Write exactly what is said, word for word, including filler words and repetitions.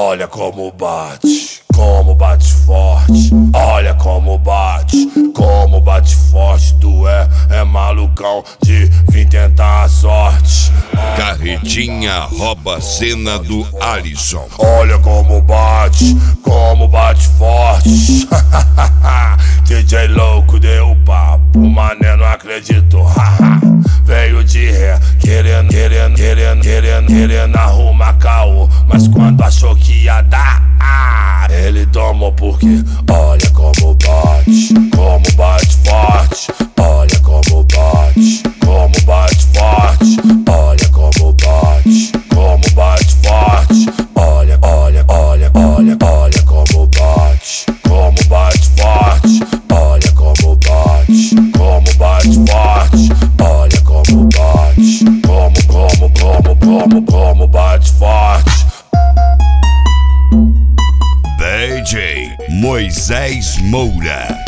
Olha como bate, como bate forte. Olha como bate, como bate forte. Tu é, é malucão de vir tentar a sorte. Carretinha rouba a cena do Alisson. Olha como bate, como bate forte. D J louco deu papo, o mané não acreditou. Veio de ré, querendo, querendo, querendo, querendo, querendo arrumar caô. Mas quando achou que ia dar, ele tomou porque olha como bate, como bate forte. Olha como bate, como bate forte. Olha como bate, como bate forte. Olha, olha, olha, olha, olha como bate, como bate forte. Olha como bate, como bate forte. Olha como bate, como, como, como, como, como bate forte. D J Moisés Moura.